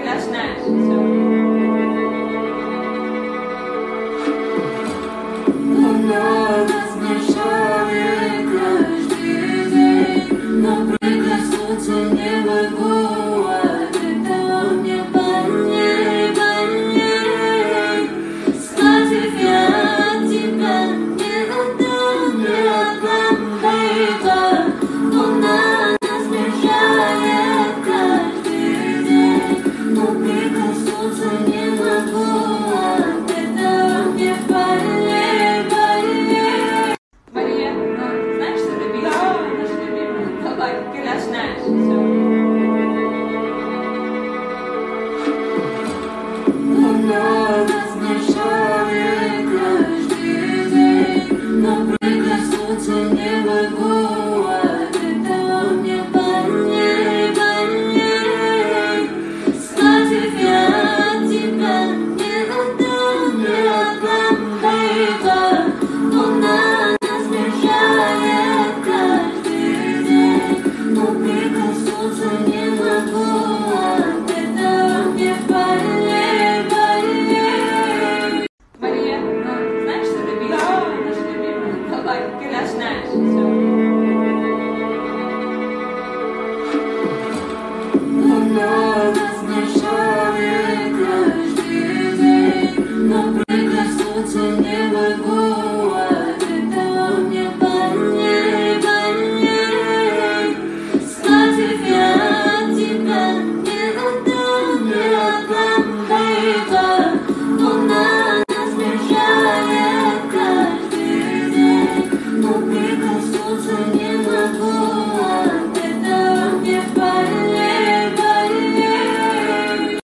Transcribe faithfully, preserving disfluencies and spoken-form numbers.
начинаешь. Все. Луна нас смешает каждый день, но прикоснуться не могу, от этого мне больней, больней. Скажи, я от тебя не отдам, не отдам, baby. Луна нас смешает каждый день, но прикоснуться не могу, от этого мне больней, больней. Мария, ну, знаешь, что это любимая? Наша любимая. Давай, ты начинаешь. Все.